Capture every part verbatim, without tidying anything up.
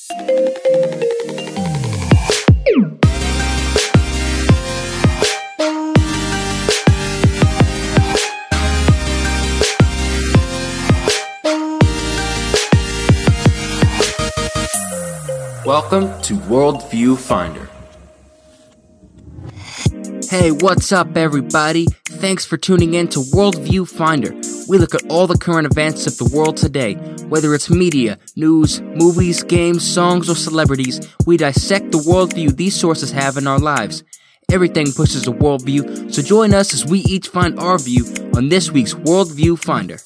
Welcome to Worldview Finder. Hey, what's up, everybody? Thanks for tuning in to Worldview Finder. We look at all the current events of the world today. Whether it's media, news, movies, games, songs, or celebrities, we dissect the worldview these sources have in our lives. Everything pushes a worldview, so join us as we each find our view on this week's Worldview Finder.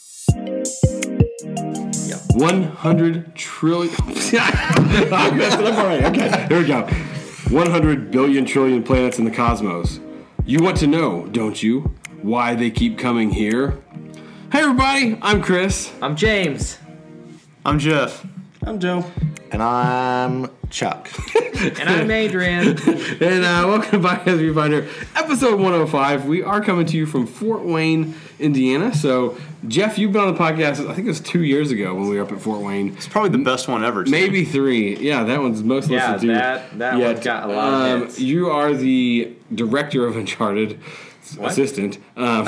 one hundred trillion. I messed it up already. Okay, here we go. one hundred billion trillion planets in the cosmos. You want to know, don't you, why they keep coming here? Hey, everybody. I'm Chris. I'm James. I'm Jeff. I'm Joe. And I'm Chuck. And I'm Adrian. And uh, welcome to Podcast Viewfinder, episode one oh five. We are coming to you from Fort Wayne, Indiana. So, Jeff, you've been on the podcast, I think it was two years ago when we were up at Fort Wayne. It's probably the best one ever. Too. Maybe three. Yeah, that one's most yeah, listened to. that, that yet. one's got a lot of um, hits. You are the director of Uncharted. What? Assistant. Um,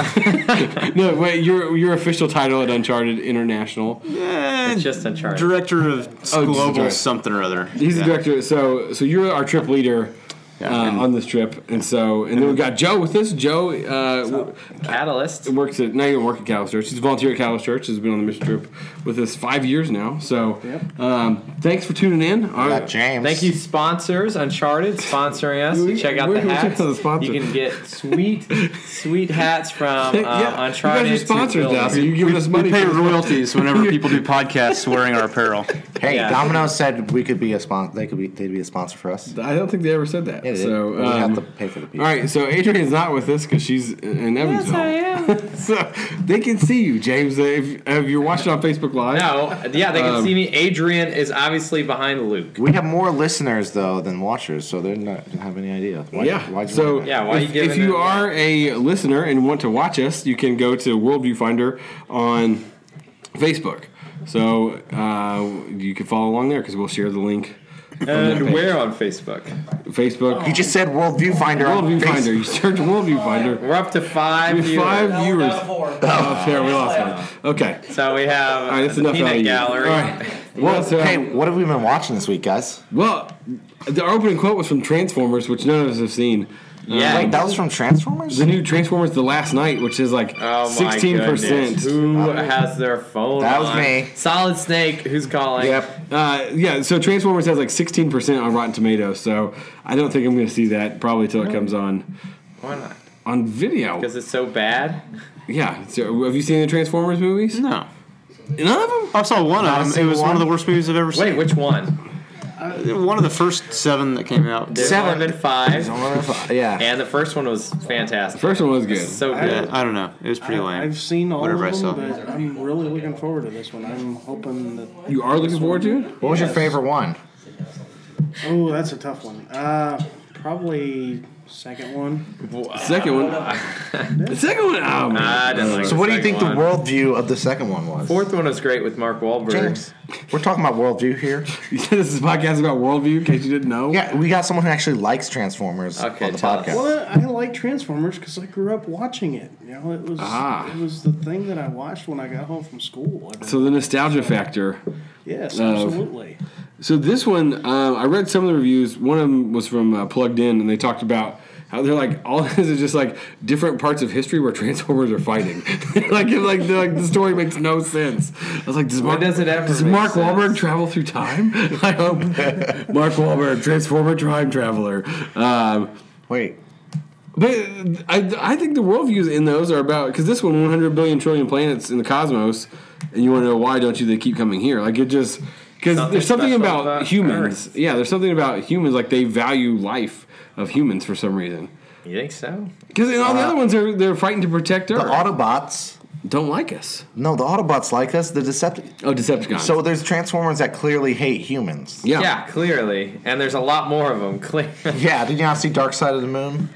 no, wait, your your official title at Uncharted International. Yeah, It's just Uncharted. Director of Oh, Global sorry. something or other. He's yeah. the director. So so you're our trip leader Yeah, uh, and- on this trip, and so and then we got Joe with us. Joe uh, Catalyst. works at not even work at Catalyst Church. He's a volunteer at Catalyst Church. Has been on the mission trip with us five years now. So um, thanks for tuning in. I got James. Thank you, sponsors. Uncharted sponsoring us. We- Check out we're- the we're hats. checking out the sponsor. You can get sweet, sweet hats from uh, yeah, Uncharted. you guys are sponsors to now, so Building. you're giving us money. We pay for this. royalties whenever people do podcasts wearing our apparel. Hey, Yeah. Domino's said we could be a sponsor. They could be. They'd be a sponsor for us. I don't think they ever said that. Yeah, they so did. we um, have to pay for the pizza. all right, so Adrian's not with us because she's in Yes, Evansville. I am. So they can see you, James. If, if you're watching on Facebook Live. No, yeah, they can Um, see me. Adrian is obviously behind Luke. We have more listeners though than watchers, so they don't have any idea. Why, Yeah. Why'd you so want that? Yeah, why if, you giving if you it are a listener and want to watch us, you can go to Worldview Finder on Facebook. So uh, you can follow along there because we'll share the link. from that And page. we're on Facebook. Facebook. You just said Worldview Finder. on Worldview Facebook. Finder. You search Worldview Finder. We're up to five We have viewers. five viewers. Oh, there we lost one. Okay. So we have All right, that's the enough out of Peanut you. Gallery. All right. Well, so, Hey, what have we been watching this week, guys? well, the opening quote was from Transformers, which none of us have seen. Yeah. Wait, that was from Transformers. The new Transformers The Last Night, which is like Oh my sixteen percent. goodness. Who has their phone That was on? me. Solid Snake, who's calling? Yep. Uh, yeah, so Transformers has like sixteen percent on Rotten Tomatoes, so I don't think I'm going to see that probably till it comes on Why not? on video. Because it's so bad? Yeah, so have you seen the Transformers movies? No, None of them? I saw one Not a of them. It single was one one? of the worst movies I've ever Wait, seen. which one? One of the first seven that came out. There's Seven. only been five. Yeah. And the first one was fantastic. The first one was good. So good. Yeah, I don't know. It was pretty lame. I've seen all Whatever I of saw. them, but I'm really looking forward to this one. I'm hoping that. You are looking forward to it? What was your favorite one? Oh, that's a tough one. Uh, probably second one. The second one. The second one. Oh, man. I didn't like So, the what do you think second the one. worldview of the second one was? Fourth one was great with Mark Wahlberg. James, we're talking about worldview here. You said this is a podcast about worldview, in case you didn't know. Yeah, we got someone who actually likes Transformers Okay, on the tell us. podcast. Well, I like Transformers because I grew up watching it. You know, it was Ah. it was the thing that I watched when I got home from school. Every- So the nostalgia factor. yes, uh, absolutely. So this one, um, I read some of the reviews. One of them was from uh, Plugged In, and they talked about how they're like all this is just like different parts of history where Transformers are fighting. like, it, like, the, like the story makes no sense. I was like, does Mark, does it ever does make Mark sense? Wahlberg travel through time? I hope Mark Wahlberg, Transformer time traveler. Um, Wait, but I, I think the worldviews in those are about because this one, one hundred billion trillion planets in the cosmos, and you want to know why don't you? They keep coming here. Like it just because Something there's something special about, about humans. Earth. Yeah, there's something about humans. Like they value life of humans for some reason. You think so? Because in all the Uh, other ones, are they're fighting to protect the Earth. Autobots. don't like us. No, the Autobots like us. The Decepticons. Oh, Decepticons. So there's Transformers that clearly hate humans. yeah. Yeah, clearly. And there's a lot more of them. Clear. Yeah, did you not see Dark Side of the Moon?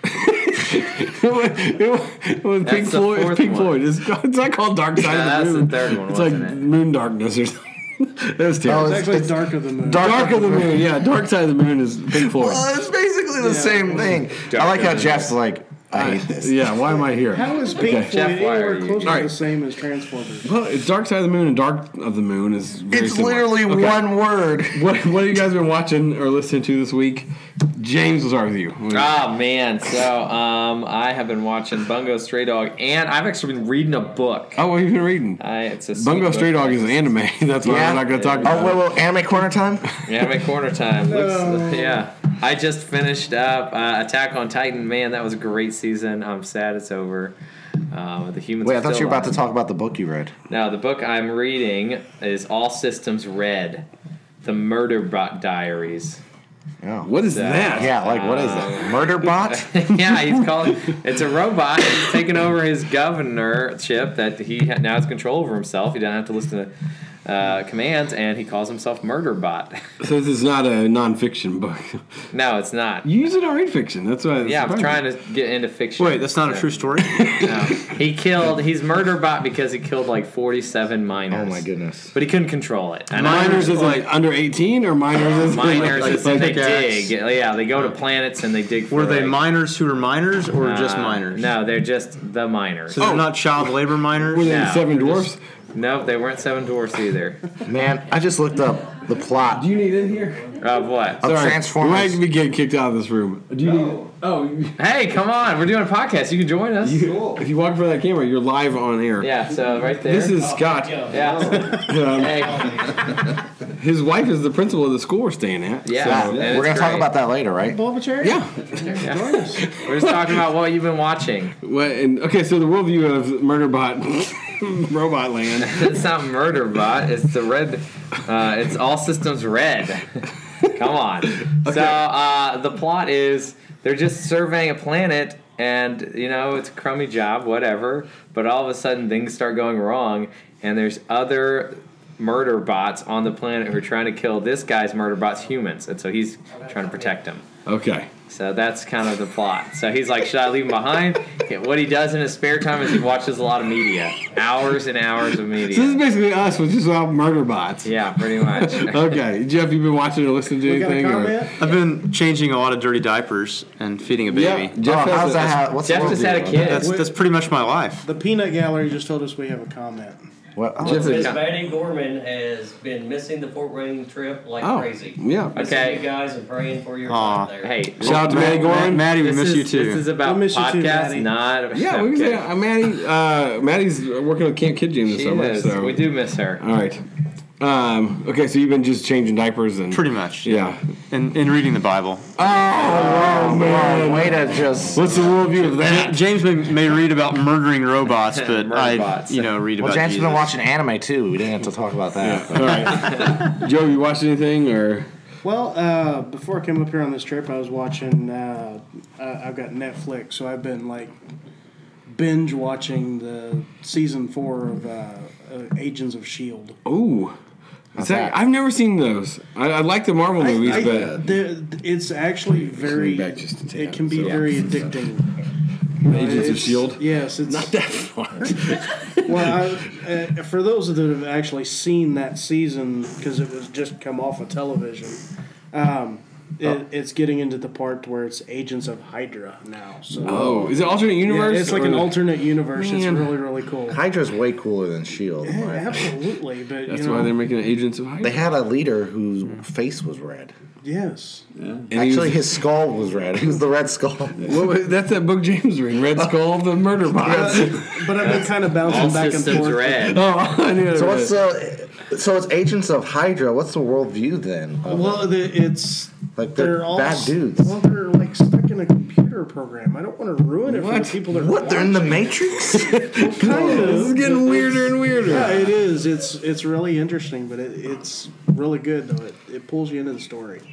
it was, it was, it was Pink the Floyd. It's fourth Pink one. Floyd. It's, it's not called Dark Side Yeah, of that's the the Moon. third one, It's like wasn't it? Moon Darkness or something. That was terrible. Oh, It's actually it's- Dark of the Moon. Dark- Dark of the Moon, yeah. Dark Side of the Moon is Pink Floyd. Well, it's basically the same thing. I like how Jeff's like, I hate this. Yeah, why am I here? How is Pink Okay. Floyd Jeff, why are anywhere you- close to Alright. the same as Transformers? Well, it's Dark Side of the Moon and Dark of the Moon is very It's similar. literally Okay. one word. What What have you guys been watching or listening to this week? James, we'll start with you. Oh man, so um, I have been watching Bungo Stray Dog, and I've actually been reading a book. Oh, what have you been reading? I, it's a Bungo sweet Stray book. Dog is an anime. That's why Yeah. we're not going to talk about Oh, wait, well, anime corner time? Anime corner time. Looks, yeah, I just finished up uh, Attack on Titan. Man, that was a great season. I'm sad it's over. Uh, the humans. Wait, are I thought still you were about to alive. talk about the book you read. No, the book I'm reading is All Systems Red, The Murderbot Diaries. Yeah. What is Uh, that? Yeah, like, what is it? Murder bot? Yeah, he's called. It's a robot. He's taken over his governorship that he ha- now has control over himself. He doesn't have to listen to uh, commands, and he calls himself Murderbot. So this is not a nonfiction book. No, it's not. You use it on read fiction. That's why. Yeah, I'm trying to get into fiction. Wait, that's not a So, true story? no. He killed. He's Murderbot because he killed like forty-seven miners. Oh, my goodness. But he couldn't control it. And I- Minors is like under eighteen or minors is miners like, is when they pickaxe. dig. Yeah, they go to planets and they dig. For Were they like, miners who were miners or just uh, miners? No, they're just the miners. So they're Oh. not child labor miners? Were they No, Seven they're Dwarfs? just- Nope, they weren't Seven Dwarfs either. Man, I just looked up the plot Do you need in here? Of what? of Sorry, Transformers. We might be getting kicked out of this room. Do you need? Oh, you, Hey, come on, we're doing a podcast. You can join us. you, if you walk in front of that camera, you're live on air. Yeah, so right there. This is Scott. Yeah. Um, Hey, his wife is the principal of the school we're staying at. yeah. Yeah, and we're it's going to talk great. about that later, right? Bulbachair? Yeah. Yeah. Join us. We're just talking about what you've been watching. Well, and, okay, so the worldview of Murderbot, Robot Land. It's not Murderbot. It's the red. Uh, it's All Systems Red. Come on. So uh, the plot is they're just surveying a planet, and you know it's a crummy job, whatever. But all of a sudden things start going wrong, and there's other murder bots on the planet who are trying to kill this guy's murder bots humans, and so he's trying to protect them. Okay. So that's kind of the plot. So he's like, should I leave him behind? What he does in his spare time is he watches a lot of media. Hours and hours of So this is media. basically us, which is about murder bots. Yeah, pretty much. Okay. Jeff, you been watching or listening to We got a anything? or- comment? I've been changing a lot of dirty diapers and feeding a Yeah. baby. Jeff Oh, has how's a- that? How, what's the Jeff just worldview had a on kid. that? That's, that's pretty much my life. The Peanut Gallery just told us we have a comment. What? Oh, Jeff Miss is- Maddie Gorman has been missing the Fort Wayne trip like Oh, crazy. yeah. Missing Okay. you guys and praying for your Aw. time there. Hey, Shout out to Maddie Gorman. Maddie, we this miss is, you too. This is about We miss you too, podcasts, Maddie. not. Yeah, we can say Okay. uh, Maddie. Uh, Maddie's working with Camp Kid Gym this She summer. is. So. We do miss her. All right. Um, okay, so you've been just changing diapers and Pretty much. yeah. And, and reading the Bible. oh, man. Way to just. What's the worldview of that? James may, may read about murdering robots, but I, Murderbots. you know, read Well, about James has Jesus. been watching anime, too. We didn't have to talk about that. All right. Joe, you watched anything or? Well, uh, before I came up here on this trip, I was watching. Uh, uh, I've got Netflix, so I've been like binge watching the season four of uh, uh, Agents of Shield. Ooh. Is that, that? I've never seen those. I, I like the Marvel movies, I- I- but the- it's actually very. back just a tad, It can be so- very addicting. Agents of It's- Shield. Yes, it's Not that far. well. I, uh, for those that have actually seen that season, because it was just come off of television, um, it, Oh. it's getting into the part where it's Agents of Hydra now. So Oh, is it alternate yeah, universe? it's like or- an alternate universe. Man. It's really really cool. Hydra's way cooler than Shield. Yeah, absolutely, but That's you know, why they're making Agents of Hydra. They had a leader whose face was red. yes. And he Actually, was- his skull was red. He was the red skull. What was- that's that book James read, Red Skull, the Murder Bots. But I've been kind of bouncing All back and systems forth. red. Oh, I knew it. So what's the? So it's Agents of Hydra. What's the worldview then? Well, the, it's Like they're, they're all bad s- dudes. Well, they're like stuck in a computer program. I don't want to ruin it for What? the people that are What? They're in the watching. Matrix? Kind This is of. getting weirder and weirder. Yeah, it is. It's it's really interesting, but it, it's really good though. It, it pulls you into the story.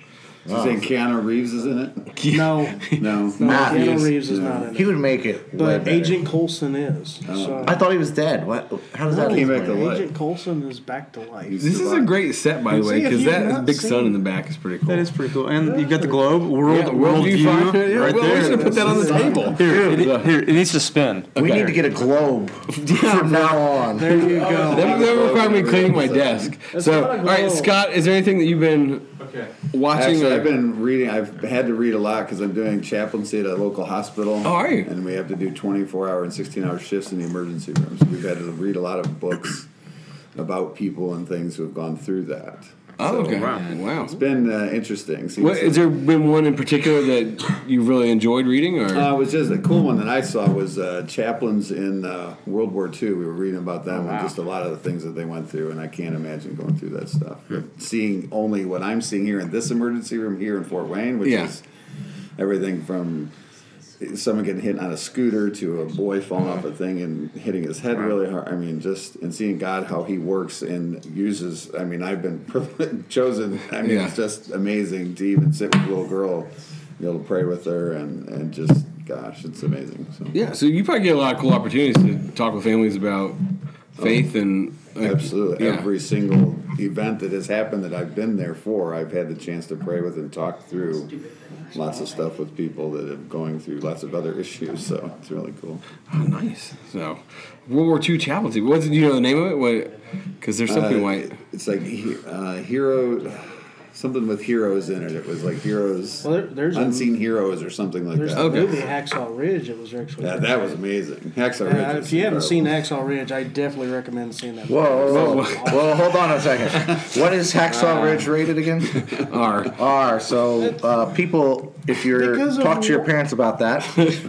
You saying Keanu Reeves is in it? No, No. no, Nah, Keanu he's- Reeves is not in He it. would make it. way But better. Agent Coulson is. So. I thought he was dead. What? How does that Came back explain to it? life. Agent Coulson is back to life. This is a great set, by the way, See, if because you've that not big seen- sun in the back is pretty cool. That is pretty cool. And you've got the globe, world, Yeah, world Worldview view, Finder. Yeah, right well, there. we should put that on the table. Here, it, here, it needs to spin. We need to get a globe from now on. There you go. That would require me cleaning my desk. So, not a all right, globe. Scott, is there anything that you've been watching? Actually, or- I've been reading. I've had to read a lot because I'm doing chaplaincy at a local hospital. Oh, are you? And we have to do twenty-four hour and sixteen hour shifts in the emergency room. So we've had to read a lot of books about people and things who have gone through that. Oh, So okay. Wow. It's been uh, interesting. seeing What, some- has there been one in particular that you really enjoyed reading? Or Uh, it was just a cool one that I saw was uh, chaplains in uh, World War Two. We were reading about them and just a lot of the things that they went through, and I can't imagine going through that stuff. But seeing only what I'm seeing here in this emergency room here in Fort Wayne, which Yeah. is everything from someone getting hit on a scooter to a boy falling off a thing and hitting his head really hard. I mean, just and seeing God how He works and uses. I mean, I've been privileged, chosen. I mean, Yeah. it's just amazing to even sit with a little girl, be able to pray with her, and and just gosh, it's amazing. So. yeah, so you probably get a lot of cool opportunities to talk with families about faith and like, Absolutely. yeah. Every single event that has happened that I've been there for, I've had the chance to pray with and talk through lots of stuff with people that are going through lots of other issues. So it's really cool. Oh, nice. So, World War Two chaplaincy. What's do you know the name of it? What? Because there's something Uh, like It's like he- uh, hero, something with heroes in it. It was like heroes, Well, there- there's a- unseen heroes or something like There's that. the Okay. movie Hacksaw Ridge. It was actually. Yeah, that was amazing. Hacksaw Ridge. Uh, was if you haven't seen incredible. Hacksaw Ridge, I definitely recommend seeing that. Whoa, whoa, Whoa, whoa. Well, hold on a second. What is Hacksaw Ridge rated again? R. R. So, uh, people, if you're Because of talk to your wh- parents about that,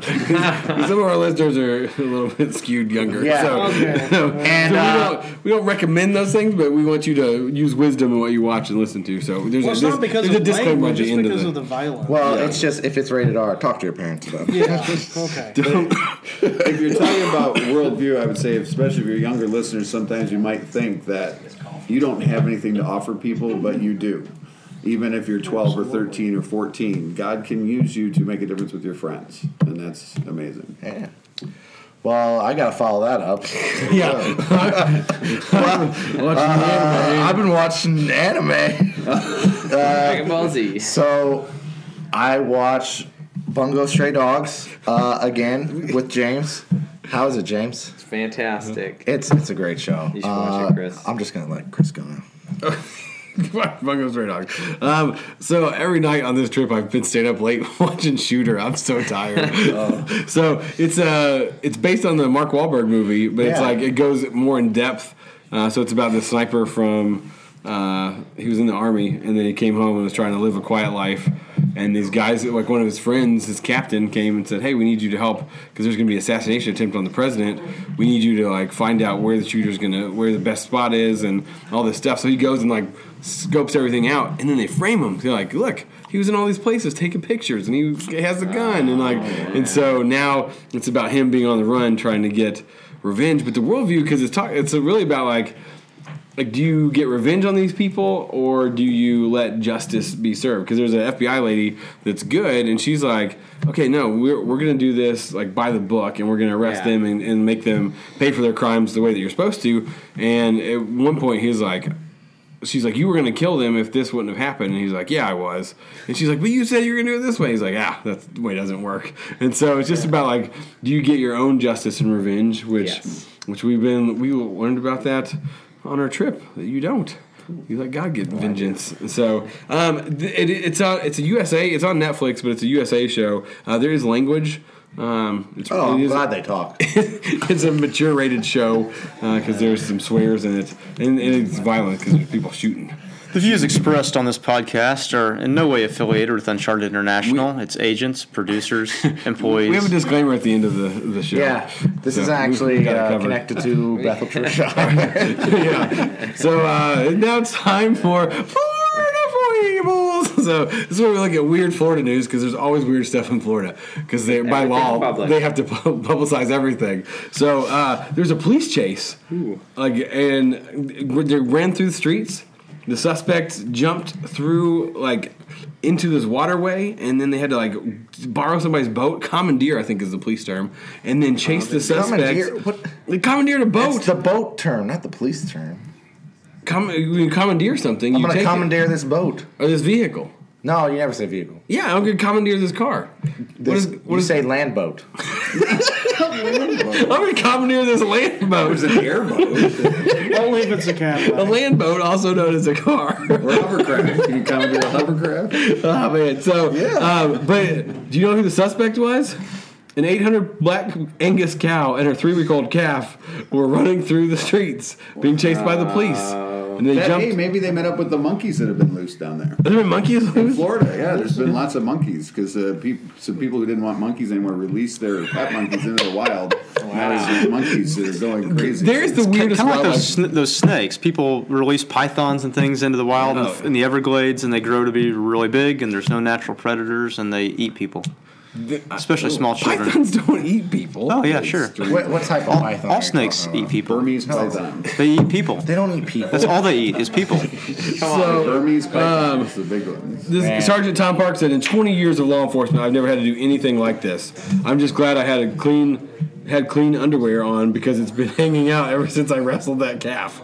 Some of our listeners are a little bit skewed younger. Yeah. So, Okay. so And, we, uh, don't, we don't recommend those things, but we want you to use wisdom in what you watch and listen to. So there's Well, a, it's there's, not because there's of a disclaimer at language, the it's end because of of it. the violence. well, it's just if it's rated R, talk to your parents about it. yeah. Okay. If you're talking about worldview, I would say, especially if you're younger listeners, sometimes you might think that you don't have anything to offer people, but you do. Even if you're twelve or thirteen or fourteen, God can use you to make a difference with your friends, and that's amazing. Yeah. Well, I gotta follow that up. Yeah. Uh, I've been watching anime. Dragon Ball Z. So, I watch Bungo Stray Dogs uh, again with James. How is it, James? It's fantastic. It's it's a great show. You should watch Uh, it, Chris. I'm just gonna let Chris go now. Bungo Stray Dog. Um, so every night on this trip, I've been staying up late watching Shooter. I'm so tired. So it's uh, it's based on the Mark Wahlberg movie, but it's Yeah. like it goes more in depth. Uh, so it's about the sniper from uh, he was in the army, and then he came home and was trying to live a quiet life. And these guys, like one of his friends, his captain, came and said, "Hey, we need you to help because there's going to be an assassination attempt on the president. We need you to like find out where the shooter's going to, where the best spot is, and all this stuff." So he goes and like scopes everything out, and then they frame him. They're like, "Look, he was in all these places taking pictures, and he has a gun." And like, and so now it's about him being on the run, trying to get revenge. But the worldview, because it's talk, it's really about like. Like, do you get revenge on these people, or do you let justice be served? Because there's an F B I lady that's good, and she's like, okay, no, we're we're gonna do this like by the book, and we're gonna arrest Yeah. them and, and make them pay for their crimes the way that you're supposed to. And at one point, he's like, she's like, you were gonna kill them if this wouldn't have happened, and he's like, yeah, I was. And she's like, but you said you were gonna do it this way. He's like, ah, that's the way it doesn't work. And so it's just about like, do you get your own justice and revenge, which Yes. which we've been we learned about that on our trip, that you don't. You let God get vengeance. So um, it, it's on. It's a U S A. It's on Netflix, but it's a U S A show. Uh, there is language. Um, it's, Oh, it I'm is- glad they talk. it's a mature rated show because there's some swears in it, and, and it's violent because there's people shooting. The views expressed on this podcast are in no way affiliated with Uncharted International, its agents, producers, employees. We have a disclaimer at the end of the, the show. Yeah, this So is we- we actually got it uh, covered. connected to Bethel Church. Yeah. So uh, now it's time for Florida Foibles. So this is where we look at weird Florida news because there's always weird stuff in Florida because they by Everything law public. they have to pu- publicize everything. So uh, there's a police chase, like, and they ran through the streets. the suspects jumped through like into this waterway, and then they had to like borrow somebody's boat. Commandeer, I think, is the police term, and then chase the suspects. Commandeer? What? They commandeered a boat. It's the boat term, not the police term. Com- you commandeer something. I'm you going to take commandeer it. this boat. Or this vehicle. No, you never say vehicle. Yeah, I'm going to commandeer this car. This, what is, what you is, say land boat. I'm going to commandeer this land boat. It's an airboat. Only if it's a A Cadillac. land boat, also known as a car. Or hovercraft. Can you commandeer a hovercraft? Oh man! So, Yeah. um, but do you know who the suspect was? An eight hundred black Angus cow and her three-week-old calf were running through the streets, being chased by the police, and they That, jumped. hey, maybe they met up with the monkeys that have been loose down there. Have there been monkeys In loose? Florida, yeah, there's been lots of monkeys because uh, peop some people who didn't want monkeys anymore released their pet monkeys into the wild. Now there's these monkeys that are going crazy. There's the Kind weirdest of like wildlife. those, sn- those snakes. People release pythons and things into the wild Oh. in the Everglades, and they grow to be really big, and there's no natural predators, and they eat people, especially small children. Pythons don't eat people. Oh yeah, sure. What, what type of python? are All you snakes talking eat about? people. Burmese python. They eat people. They don't eat people. That's all they eat is people. So, Burmese python is the big ones. this, Man. Sergeant Tom Park said, in twenty years of law enforcement, I've never had to do anything like this. I'm just glad I had a clean, had clean underwear on because it's been hanging out ever since I wrestled that calf.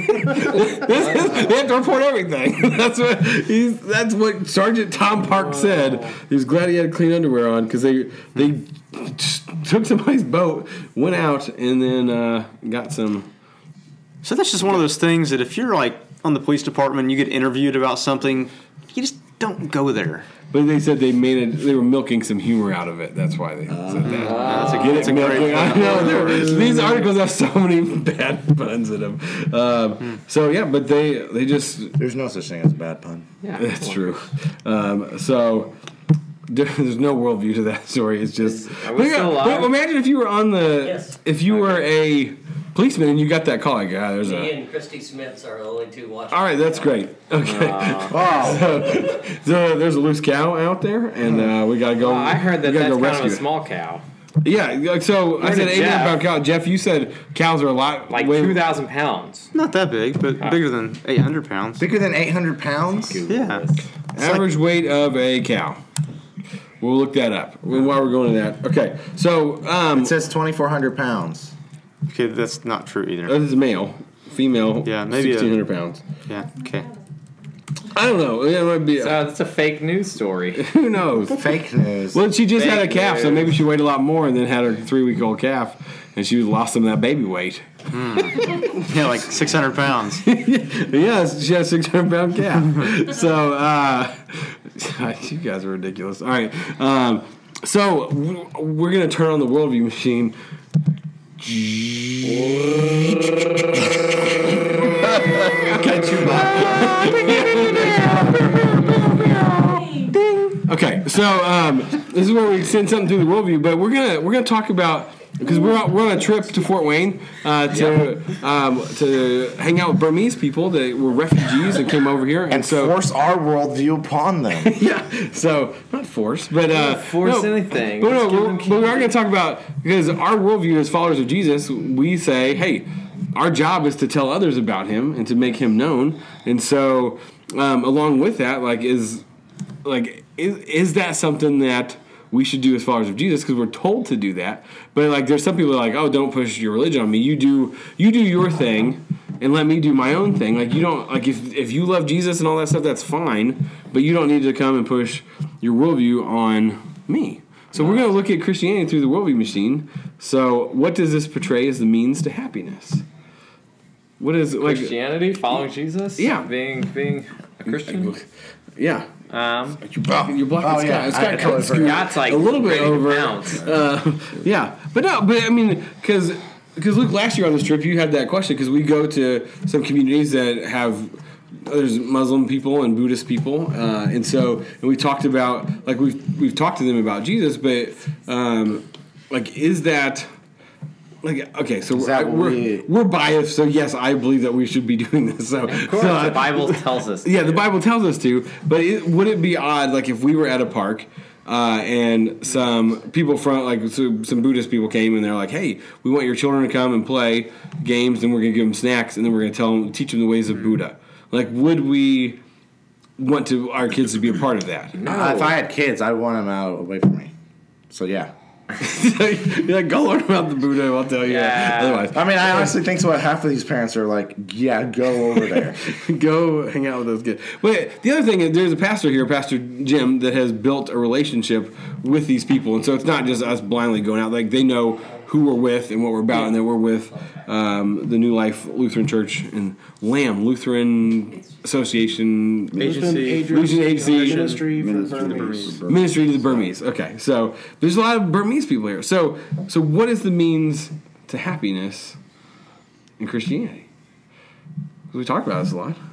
They have to report everything. That's what he's. That's what Sergeant Tom Park said. He was glad he had clean underwear on because they they just took somebody's boat, went out, and then uh, got some. So that's just one of those things that if you're like on the police department, you get interviewed about something, you just don't go there. But they said they made it. They were milking some humor out of it. That's why they said that. That's a, Get that's it, a great milking. I know there- these articles have so many bad puns in them. Um, so yeah, but they they just There's no such thing as a bad pun. Yeah. that's true. Um, so there's no worldview to that story. It's just. Are we But yeah, still alive? but imagine if you were on the Yes. if you were a policeman and you got that call. Like, ah, there's Me a. and Christy Smiths are the only two watching. All right, that's great. Okay, so, so there's a loose cow out there, and uh, we gotta go. Well, I heard that we gotta that's go kind of rescue a it. small cow. Yeah, like, so I Where said did eight hundred Jeff- pound cow. Jeff, you said cows are a lot Like way, two thousand pounds. Not that big, but bigger than eight hundred pounds. Bigger than eight hundred pounds? Yeah. average weight of a cow. We'll look that up while we're going to that. Okay, so um, It says twenty-four hundred pounds. Okay, that's not true either. this is male, female. Yeah, maybe a- sixteen hundred pounds. Yeah. Okay. I don't know. It might be. So that's a fake news story. who knows? Fake news. Well, she just had a Fake calf, so news. maybe she weighed a lot more and then had her three week old calf, and she lost some of that baby weight. Yeah, like six hundred pounds. Yes, she has a six hundred pound calf. So, uh, you guys are ridiculous. All right. Um, so, w- we're going to turn on the worldview machine. Okay, so um, this is where we send something through the worldview, but we're gonna we're gonna talk about because we're on, we're on a trip to Fort Wayne uh, to um, to hang out with Burmese people that were refugees and came over here, and, and so force our worldview upon them. yeah, so not force, but uh, force no, anything. But no, Just give we're, them but we are going to talk about because our worldview as followers of Jesus, we say, hey, our job is to tell others about Him and to make Him known, and so um, along with that, like is like is is that something that we should do as followers of Jesus because we're told to do that? But like, there's some people that are like, oh, don't push your religion on me. You do you do your thing, and let me do my own thing. Like you don't like if if you love Jesus and all that stuff, that's fine. But you don't need to come and push your worldview on me. So we're going to look at Christianity through the worldview machine. So what does this portray as the means to happiness? What is like? Christianity, following Jesus. Yeah. Being being a Christian. Yeah. Um, You're blocking, you're blocking Oh, Scott. yeah. Scott I- I cut totally Scoot forgot. that's like a little bit raining over. pounds. Uh, yeah, but no, but I mean, because because Luke, last year on this trip, you had that question because we go to some communities that have there's Muslim people and Buddhist people, uh, and so and we talked about like we've we've talked to them about Jesus, but um, like is that. Like okay, so that we're, we- we're biased. So yes, I believe that we should be doing this. So, Of course, so I- the Bible tells us. yeah, the Bible tells us to. But it, would it be odd, like, if we were at a park uh, and some people from, like, so some Buddhist people came and they're like, "Hey, we want your children to come and play games, and we're going to give them snacks, and then we're going to tell them, teach them the ways of Buddha." Like, would we want to our kids to be a part of that? Uh, if I had kids, I'd want them out away from me. So yeah. You're like, go learn about the Buddha. I'll tell you. Yeah. Otherwise, I mean, I honestly think so. Half of these parents are like, yeah, go over there. go hang out with those kids. But the other thing is, there's a pastor here, Pastor Jim, that has built a relationship with these people, and so it's not just us blindly going out. Like, they know who we're with and what we're about, and that we're with um, the New Life Lutheran Church and LAM, Lutheran Association Agency. Lutheran Agency. Ministry for Ministry to the Burmese. Burmese. Ministry to the Burmese. Okay, so there's a lot of Burmese people here. So, so what is the means to happiness in Christianity? We talk about this a lot.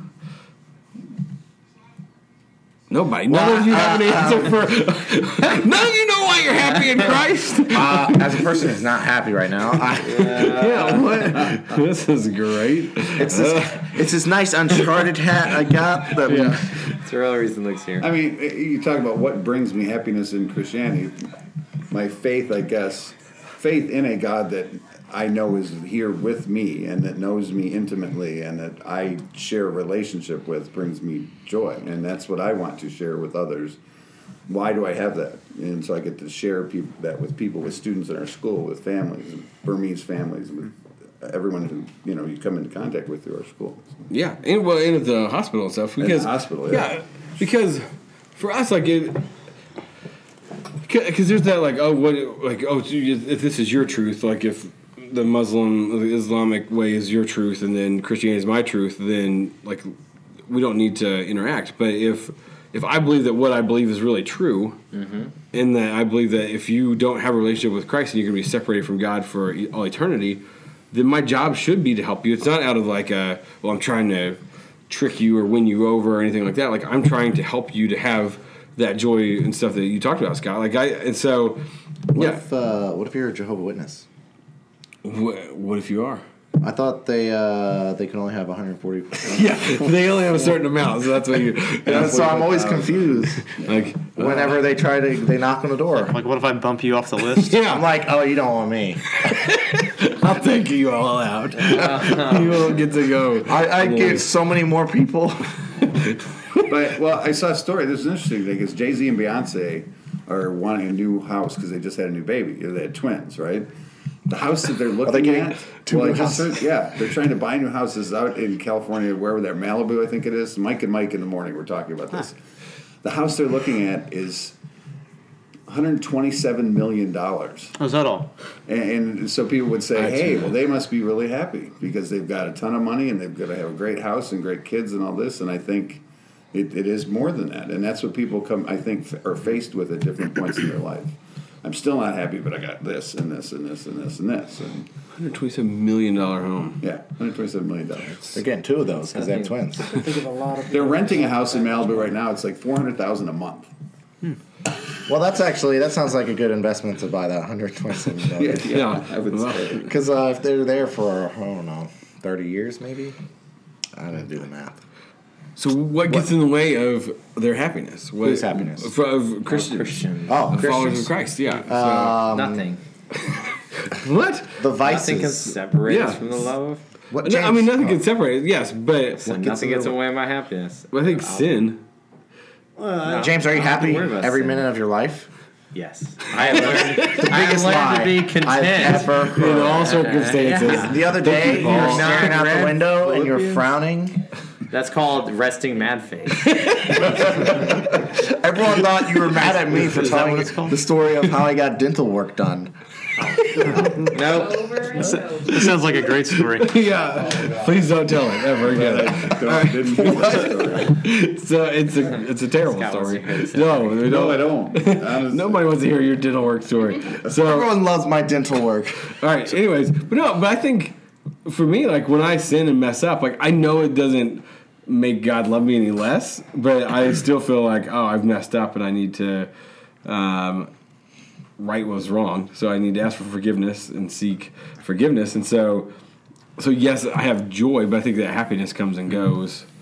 Nobody. None Well, of you uh, have an answer for. None of you know why you're happy in Christ. Uh, as a person who's not happy right now, I, Yeah. What? This is great. it's this, it's this nice Uncharted hat I got. That Yeah. That's the real reason Luke's here. I mean, you talk about what brings me happiness in Christianity. My faith, I guess, faith in a God that I know is here with me and that knows me intimately and that I share a relationship with brings me joy. And that's what I want to share with others. Why do I have that? And so I get to share people, that with people, with students in our school, with families, Burmese families, with everyone who, you know, you come into contact with through our school. Yeah, and well, and at the hospital and stuff. Because the hospital, yeah. because for us, like it, because there's that like, oh, what, like, oh, if this is your truth, like if the Muslim, the Islamic way is your truth, and then Christianity is my truth, then like we don't need to interact. But if if I believe that what I believe is really true, mm-hmm. and that I believe that if you don't have a relationship with Christ and you're going to be separated from God for all eternity, then my job should be to help you. It's not out of like a, well, I'm trying to trick you or win you over or anything like that. Like, I'm trying to help you to have that joy and stuff that you talked about, Scott. Like, I, and so, What yeah. if uh, what if you're a Jehovah's Witness? What, what if you are? I thought they uh, they can only have one hundred forty. Yeah, they only have a certain amount, so that's what you. And so I'm always confused Like, whenever they try to they knock on the door. Like, what if I bump you off the list? yeah, I'm like, oh, you don't want me. I'll take you all out. You won't get to go. I, I get so many more people. But, well, I saw a story. This is an interesting thing because Jay-Z and Beyonce are wanting a new house because they just had a new baby. They had twins, right? The house that they're looking they getting at, two well, new I just houses? heard- yeah, they're trying to buy new houses out in California, wherever they're, Malibu, I think it is. Mike and Mike in the morning were talking about this. The house they're looking at is one hundred twenty-seven million dollars. How's that all? And, and so people would say, I'd hey, say well, they must be really happy because they've got a ton of money and they've got to have a great house and great kids and all this. And I think it, it is more than that. And that's what people come, I think, f- are faced with at different points in their life. I'm still not happy, but I got this and this and this and this and this. And one hundred twenty-seven million dollars home. yeah, one hundred twenty-seven million dollars. They're getting two of those because they have twins. I think of a lot of They're renting a house in Malibu right now. It's like four hundred thousand dollars a month. Well, that's actually that sounds like a good investment to buy that one hundred twenty-seven Yeah, dollars. yeah, Yeah. I would say. Because uh, if they're there for I don't know thirty years, maybe I didn't do the math. So what gets in the way of their happiness? What, Whose happiness? For, of Christians. Christian. Oh, Of followers Christians. of Christ, yeah. Um, Nothing. So, what? The Nothing can vices. separate Yeah. us from the love of. What, No, I mean, James? nothing Oh. can separate it, yes, but So gets nothing in gets the- away my happiness. I think sin. No, James, are you I don't have to happy worry about every sin. minute of your life? Yes. I have learned, I have Biggest learned lie to be content. I've ever heard. In all circumstances. Yeah. The other day, you were Paul. staring out the Read window and you're Philippians? frowning. That's called resting mad face. Everyone thought you were mad at me for Is that telling what it's called? the story of how I got dental work done. No. This sounds like a great story. Yeah. Please don't tell it ever again. Don't- didn't do that. So it's a it's a terrible Scott wants story. to hear this. No, we No, I don't. don't. Honestly. Nobody wants to hear your dental work story. So Everyone loves my dental work. all right. Anyways, but no, but I think for me, like when I sin and mess up, like I know it doesn't make God love me any less, but I still feel like, oh, I've messed up and I need to um, right what was wrong. So I need to ask for forgiveness and seek forgiveness. And so, so yes, I have joy, but I think that happiness comes and goes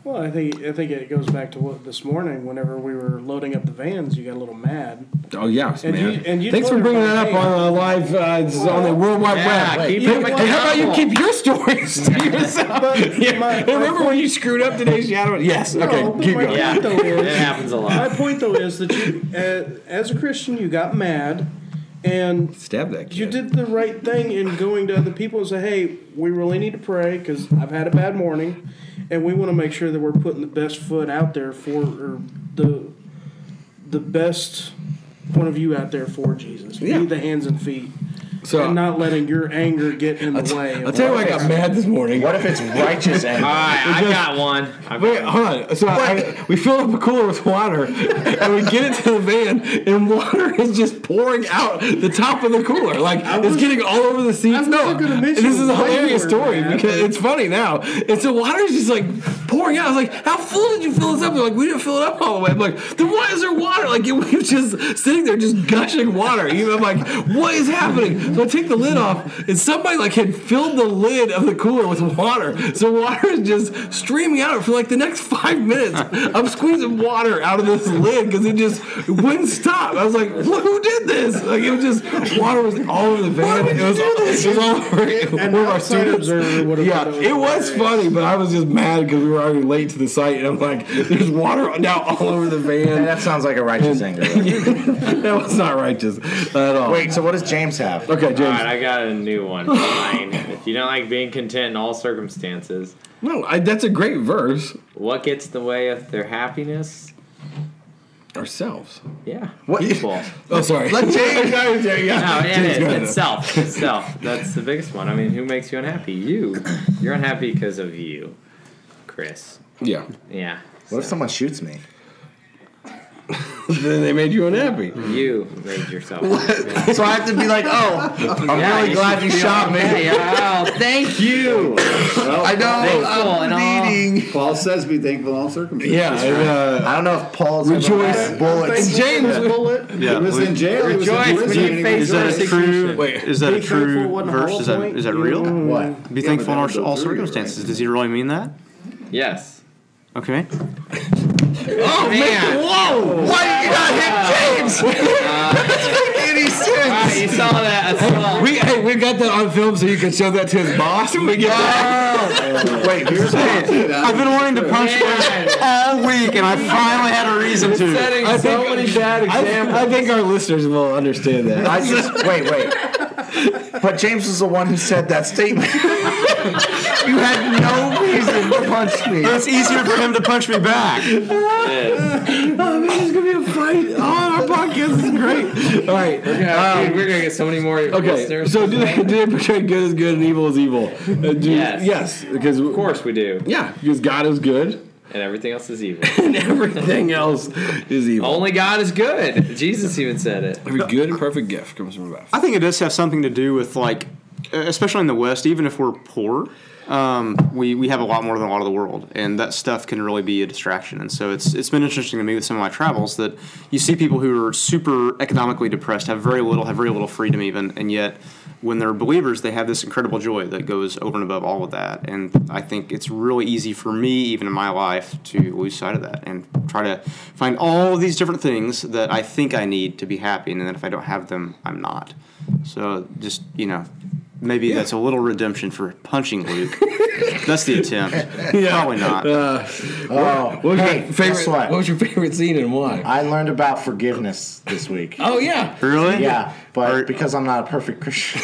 Well, I think I think it goes back to what this morning. Whenever we were loading up the vans, you got a little mad. Oh yeah, And man. you- and you Thanks for told bringing everybody, that up hey, on uh, live uh, it's on the World Wide Yeah, Web. keep Hey, them hey, how about you accountable. keep your stories to yourself? But Yeah. my- Hey, my remember when you screwed up today's shadow? Yes. No, Okay, but keep my going. Yeah, point, though, it is, happens a my lot. point though is that you, uh, as a Christian, you got mad, and Stab that kid. you did the right thing in going to other people and say, "Hey, we really need to pray because I've had a bad morning, and we want to make sure that we're putting the best foot out there for or the the best point of view out there for Jesus. Yeah. Be the hands and feet, So and not letting your anger get in the way." I'll of tell you what- why I got mad this morning. What if it's righteous anger? All right, I got one. I Wait, got hold on. So I, we fill up a cooler with water, and we get it to the van, and water is just pouring out the top of the cooler. Like, it's getting all over the seats. I No, wasn't gonna and mention this is a why you hilarious were story mad, because but- it's funny now. And so water is just like pouring out. I was like, how full did you fill this up? They're like, we didn't fill it up all the way. I'm like, then why is there water? Like, it was just sitting there just gushing water. Even I'm like, what is happening? So I take the lid off, and somebody like had filled the lid of the cooler with water. So water is just streaming out for like the next five minutes. I'm squeezing water out of this lid because it just it wouldn't stop. I was like, well, who did this? Like, it was just water was all over the van. It was, it was all over And one of our outside students. observer would have Yeah, thought it was funny, but I was just mad because we were already late to the site, and I'm like, there's water now all over the Hey, van. that sounds like a righteous anger. That was not righteous at all. Wait, so what does James have? Okay, All James. right, I got a new one. Fine. If you don't like being content in all circumstances, No, I, that's a great verse. what gets in the way of their happiness? Ourselves. Yeah, What- people. Oh, sorry. Let James- No, yeah. it James, is. go ahead. It's self. It's self. That's the biggest one. I mean, who makes you unhappy? You. You're unhappy because of you, Chris. Yeah. Yeah. What if someone shoots me? Then they made you unhappy. You made yourself. So I have to be like, oh, I'm Yeah, really you glad should you feel shot me. okay. Oh, thank you. I know Thankful and all. I'm bleeding. Paul says be thankful in all circumstances. Yeah. And, uh, I don't know if Paul's Rejoice. ever had bullets. and James. bullet. He was in jail. He was in Rejoice when prison, you and he face was Is that a persecution. true? Wait. Is that Be a thankful true wasn't a verse? whole Is that point. is that real? What? Be Yeah, thankful but in that all, was a all verse, circumstances. right? Does he really mean that? Yes. Okay. Oh man. Whoa! Why did you not hit James? That doesn't make any Ah, sense. you saw that. I saw. We hey, we got that on film so you can show that to his boss when we get back. Wait, here's I've been wanting to punch Man. him all week, and I finally had a reason to. Setting I so think- many bad I, examples. I think our listeners will understand that. I just wait, wait. But James was the one who said that statement. You had no reason to punch me. It's easier for him to punch me back. Yes. Oh man, there's gonna be a fight. Oh, our podcast is great. All right. Yeah, dude, we're gonna get so many more Okay, listeners. so do they, do they portray good as good and evil as evil? Uh, do, Yes. Yes, because Of course we do. yeah, because God is good And everything else is evil. and everything else is evil. Only God is good. Jesus even said it. Every good and perfect gift comes from above. I think it does have something to do with, like, especially in the West, even if we're poor, um, we, we have a lot more than a lot of the world, and that stuff can really be a distraction. And so it's it's been interesting to me with some of my travels that you see people who are super economically depressed, have very little, have very little freedom even, and yet when they're believers, they have this incredible joy that goes over and above all of that. And I think it's really easy for me, even in my life, to lose sight of that and try to find all of these different things that I think I need to be happy, and then if I don't have them, I'm not. So just, you know, maybe that's a little redemption for punching Luke. That's the attempt. Probably not. Uh, Oh, what was hey, your favorite? guess what? What was your favorite scene and why? I learned about forgiveness this week. Oh yeah. Really? Yeah, but Are- because I'm not a perfect Christian.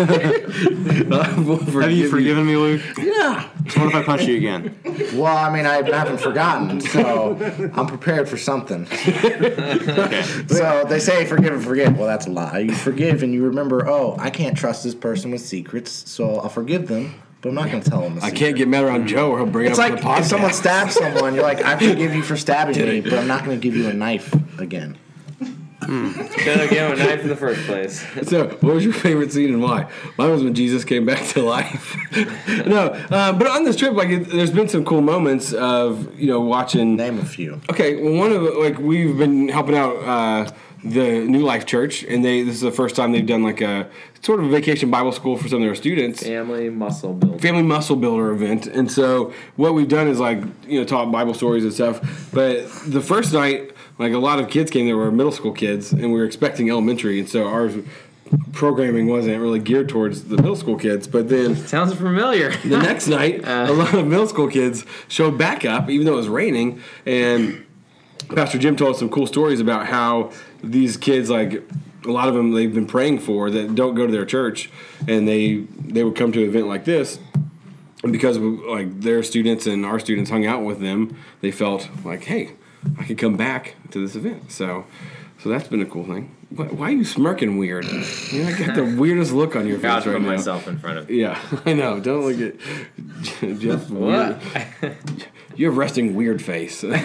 Have you forgiven me, Luke? Yeah. So what if I punch you again? Well, I mean, I haven't forgotten, so I'm prepared for something. Okay. So they say forgive and forget. Well, that's a lie. You forgive and you remember, oh, I can't trust this person with secrets, so I'll forgive them, but I'm not going to tell them. A I secret. can't get mad around Joe or he'll bring It's it up like on the podcast. if someone stabs someone, you're like, I forgive you for stabbing me, but I'm not going to give you a knife again. Should have given him a knife in the first place. So, what was your favorite scene and why? Mine was when Jesus came back to life. no, uh, but on this trip, like, it, there's been some cool moments of you know watching. Name a few. Okay, well, one of the, like we've been helping out uh, the New Life Church, and they this is the first time they've done like a sort of a vacation Bible school for some of their students. Family muscle builder. Family muscle builder event, and so what we've done is like you know taught Bible stories and stuff. But the first night, like a lot of kids came. There were middle school kids, and we were expecting elementary, and so ours programming wasn't really geared towards the middle school kids. But then Sounds familiar. the next night, Uh. a lot of middle school kids showed back up, even though it was raining, and Pastor Jim told us some cool stories about how these kids, like a lot of them, they've been praying for that don't go to their church, and they they would come to an event like this, and because like their students and our students hung out with them, they felt like, hey, I could come back to this event. So, so that's been a cool thing. Why, why are you smirking weird? You know, I got the weirdest look on your Gotta face right put now. myself in front of you. Yeah, I know. Don't look at Jeff. What? Weird. You have resting weird face. so,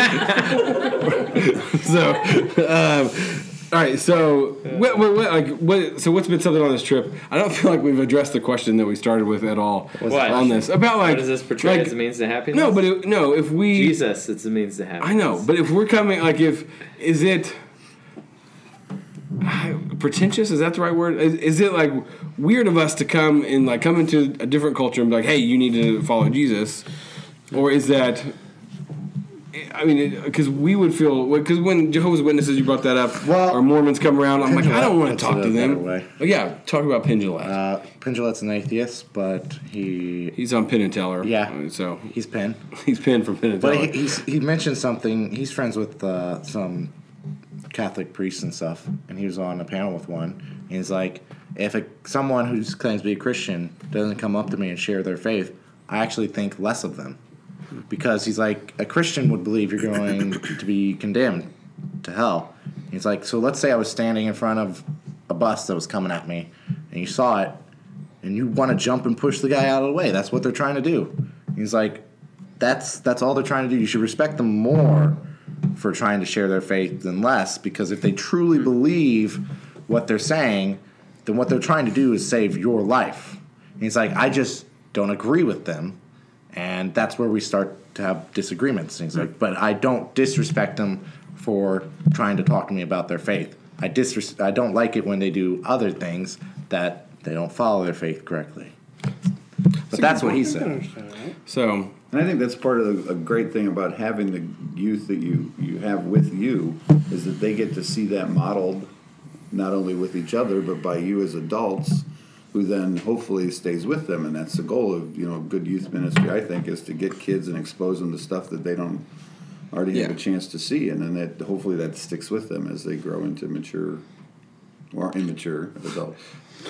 um, all right. So, what, what, what, like, what? So, what's been something on this trip? I don't feel like we've addressed the question that we started with at all What? on this about like. What does this portray like, as a means to happiness? No, but it, no. If we Jesus, it's a means to happiness. I know, but if we're coming, like, if is it pretentious? Is that the right word? Is, is it like weird of us to come and like come into a different culture and be like, hey, you need to follow Jesus, or is that? I mean, because we would feel because when Jehovah's Witnesses, you brought that up, Well, or Mormons come around, I'm like, I don't want Pendulette to talk puts to it a them. better way. Oh, yeah, talk about Pendulette. Uh, Pendulette's an atheist, but he He's on Penn and Teller. Yeah. uh, so he's Penn. he's pinned from Penn and But Teller. he, he's, he mentioned something. He's friends with uh, some Catholic priests and stuff, and he was on a panel with one. And he's like, if a, someone who claims to be a Christian doesn't come up to me and share their faith, I actually think less of them. Because he's like, a Christian would believe you're going to be condemned to hell. He's like, so let's say I was standing in front of a bus that was coming at me, and you saw it, and you want to jump and push the guy out of the way. That's what they're trying to do. He's like, that's that's all they're trying to do. You should respect them more for trying to share their faith than less, because if they truly believe what they're saying, then what they're trying to do is save your life. And he's like, I just don't agree with them, and that's where we start to have disagreements. And he's like, but I don't disrespect them for trying to talk to me about their faith. I disres- I don't like it when they do other things that they don't follow their faith correctly. But that's what he said. so And I think that's part of the, a great thing about having the youth that you, you have with you is that they get to see that modeled not only with each other but by you as adults, who then hopefully stays with them. And that's the goal of you know good youth ministry. I think is to get kids and expose them to stuff that they don't already have Yeah. a chance to see, and then that hopefully that sticks with them as they grow into mature or immature adults.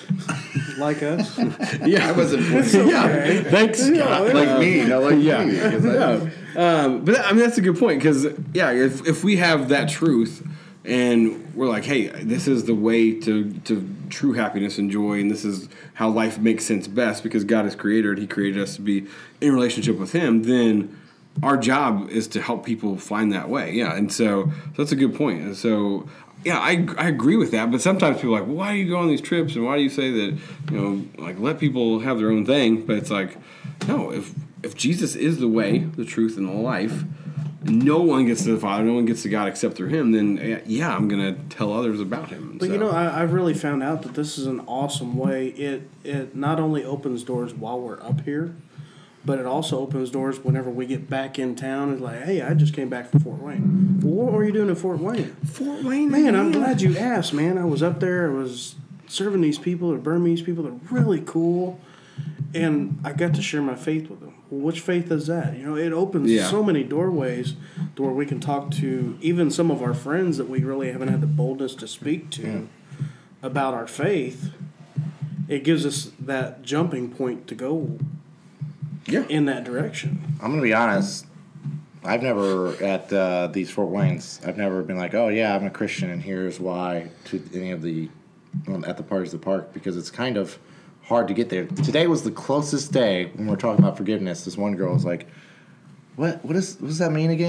Like us. yeah, I wasn't yeah. Thanks, Scott. like me, not like yeah. me. 'cause I- Yeah. Um, but that, I mean, that's a good point because, yeah, if, if we have that truth and we're like, hey, this is the way to, to true happiness and joy, and this is how life makes sense best because God is creator and He created us to be in relationship with Him, then our job is to help people find that way. Yeah, and so, so that's a good point. And so, yeah, I, I agree with that, but sometimes people are like, well, why do you go on these trips and why do you say that, you know, like let people have their own thing? But it's like, no, if if Jesus is the way, the truth, and the life, no one gets to the Father, no one gets to God except through Him, then yeah, I'm going to tell others about Him. But so. you know, I, I've really found out that this is an awesome way. It it not only opens doors while we're up here, but it also opens doors whenever we get back in town. It's like, hey, I just came back from Fort Wayne. Well, what were you doing in Fort Wayne? Fort Wayne, Man, I'm glad you asked, man. I was up there. I was serving these people. They're Burmese people. They're really cool. And I got to share my faith with them. Well, which faith is that? You know, it opens Yeah. so many doorways to where we can talk to even some of our friends that we really haven't had the boldness to speak to Yeah. about our faith. It gives us that jumping point to go Yeah. in that direction. I'm gonna be honest. I've never at uh, these Fort Waynes. I've never been like, oh yeah, I'm a Christian, and here's why to any of the um, at the parties of the park, because it's kind of hard to get there. Today was the closest day when we we're talking about forgiveness. This one girl was like, "What? What is? What does that mean again?"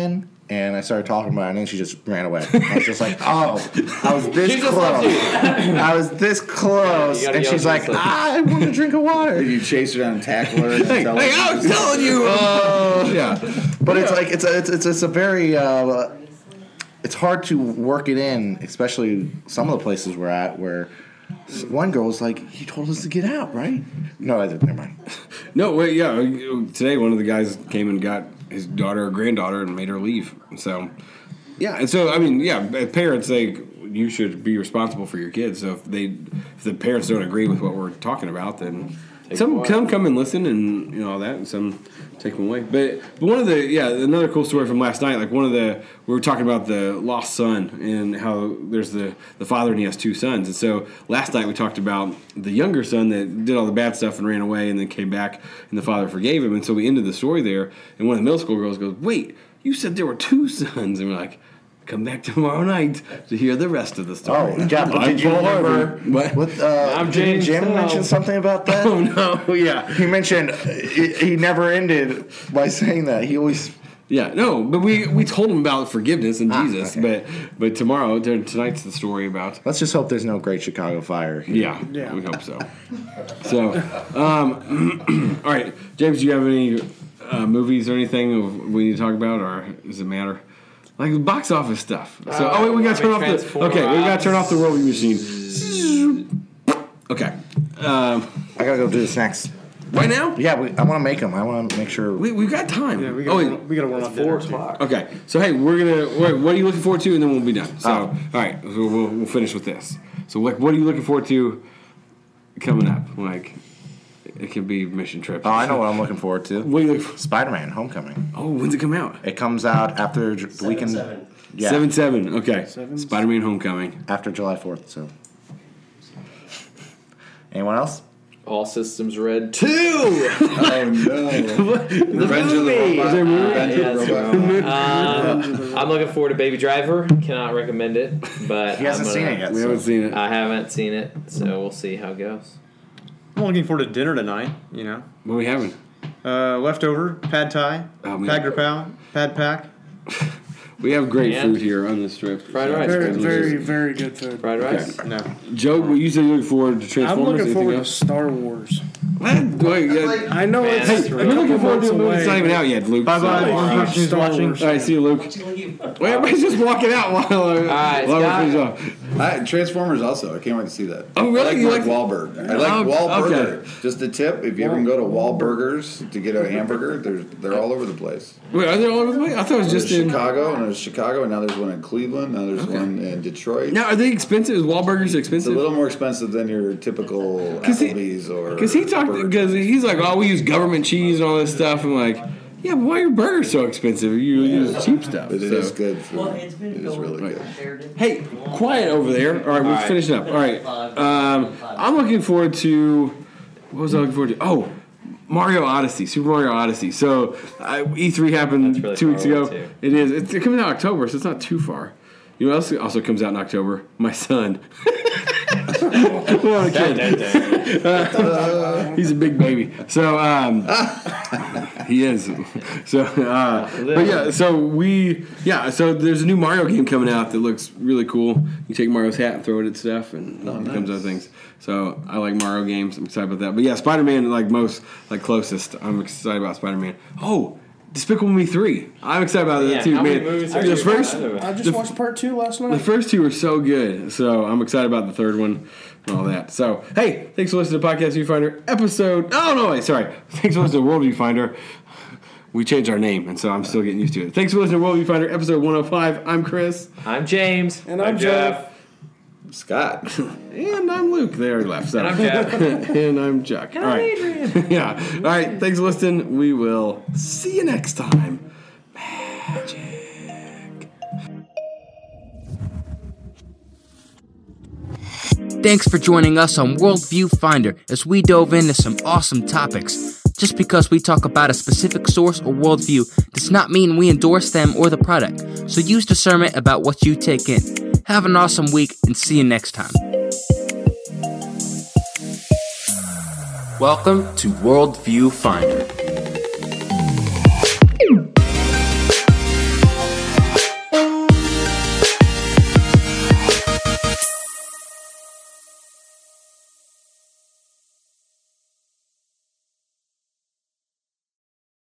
And I started talking about it, and then she just ran away. I was just like, oh, I was this close. I was this close. Yeah, and she's like, ah, I want to drink of water. You chase her down and tackle her. And Hey, tell hey, her I was telling you. Uh, yeah. But it's like, it's a, it's, it's, it's a very, uh, it's hard to work it in, especially some of the places we're at where one girl was like, he told us to get out, right? No, I didn't. Never mind. No, wait, yeah. Today, one of the guys came and got his daughter or granddaughter and made her leave. So, yeah. And so, I mean, yeah, parents, they, you should be responsible for your kids. So if they, if the parents don't agree with what we're talking about, then some some come and listen and you know all that, and some take them away. But but one of the yeah another cool story from last night, like one of the we were talking about the lost son and how there's the the father and he has two sons, and so last night we talked about the younger son that did all the bad stuff and ran away and then came back and the father forgave him, and so we ended the story there, and one of the middle school girls goes, "Wait, you said there were two sons?" And we're like, come back tomorrow night to hear the rest of the story. Oh, yeah, but I'm did you Paul remember Harvey. What? what uh, I'm did James Jim Bell. mention something about that? Oh, no, yeah. He mentioned he, he never ended by saying that. He always... Yeah, no, but we, we told him about forgiveness and Ah, Jesus, okay. but but tomorrow, t- tonight's the story about... Let's just hope there's no Great Chicago Fire. Yeah, Yeah. we hope so. So, um, all right, James, do you have any uh, movies or anything we need to talk about, or does it matter? Like box office stuff. So, Uh, oh wait, we got to turn off the. Transform Okay, we got Ops. to turn off the worldview machine. Okay, um, I gotta go do the snacks. right now Yeah, we, I want to make them. I want to make sure. we we've got time. Yeah, we oh, got wait. we got to warm up dinner, too. Okay, so hey, we're gonna. Wait, what are you looking forward to, and then we'll be done. So, all right, so we'll, we'll finish with this. So, like, what are you looking forward to coming up? Like, it could be mission trips. Oh, I know what I'm looking forward to. What are you looking for? Spider-Man: Homecoming. Oh, when's it come out? It comes out after j- the Seven, weekend. seven. Yeah, Seven seven. Okay, Seven? Spider-Man: Homecoming. after July fourth. So, anyone else? All Systems Red two. Oh no! Revenge of the Robot. Revenge Yeah, of the it's- Robot. Um, I'm looking forward to Baby Driver. Cannot recommend it, but He hasn't I'm seen gonna- it yet. We so- haven't seen it. I haven't seen it, so we'll see how it goes. I'm looking forward to dinner tonight. You know, What we haven't? uh, leftover pad thai, Oh, man. pad grapau, pad pack. We have great And- food here on the strip. Fried rice. Very, It's very, just- very good food. Fried rice. No, Joe, what you said you look forward to I'm Transformers? looking Anything forward to else? Star Wars. What? Wait, yeah. I know Man, it's. that's a really- You're couple looking forward months to a movie away, that's not even but out yet, Luke. Bye So- bye. Uh, One person's Star watching. Wars. All right, see you, Luke. Well, everybody's just walking out while, uh, right, while Scott. we're finished off. I, Transformers also. I can't wait to see that. Oh, really? I like You Mark like- Wahlberg. I like Oh, Wahlburger. okay. Just a tip: if you ever go to Wahlburgers to get a hamburger, they're they're all over the place. Wait, are they all over the place? I thought it was There's just in. Chicago, and there's Chicago, and now there's one in Cleveland. Now there's one in Detroit. Now, are they expensive? Is Wahlburgers It's a expensive? little more expensive than your typical 'Cause he- Applebee's or. Because he talked, Burger because King. he's like, oh, we use government cheese and all this stuff. I'm like, yeah, but why are your burgers so expensive? You use cheap stuff. But it so. is good food. Well, it's been It is going really good. Sheridan. Hey, quiet over there. All right, we're right. finishing up. All right. Um, I'm looking forward to. What was I looking forward to? Oh, Mario Odyssey, Super Mario Odyssey. So uh, E three happened That's really two weeks far ago. away, too. It is. It's, it comes out in October, so it's not too far. You know what else also comes out in October? My son. What a kid. Uh, he's a big baby. So um, he is. So, uh, but yeah. So we, yeah. So there's a new Mario game coming out that looks really cool. You take Mario's hat and throw it at stuff, and it becomes other things. So I like Mario games. I'm excited about that. But yeah, Spider-Man, like most, like closest. I'm excited about Spider-Man. Oh. Despicable Me three. I'm excited about that Yeah, too, how man. many movies The are you first, excited about? I just the- watched part two last the night. first two were so good, so I'm excited about the third one and all that. So, hey, thanks for listening to Podcast Viewfinder episode. Oh no, wait, sorry. Thanks for listening to World Viewfinder. We changed our name, and so I'm still getting used to it. Thanks for listening to World Viewfinder episode one oh five. I'm Chris, I'm James. And I'm Jeff. Scott. and I'm Luke. They already left. So. And I'm Jeff. and I'm Chuck. All right, yeah. All right. Thanks for listening. We will see you next time. Thanks for joining us on Worldview Finder as we dove into some awesome topics. Just because we talk about a specific source or worldview does not mean we endorse them or the product, so use discernment about what you take in. Have an awesome week and see you next time. Welcome to Worldview Finder.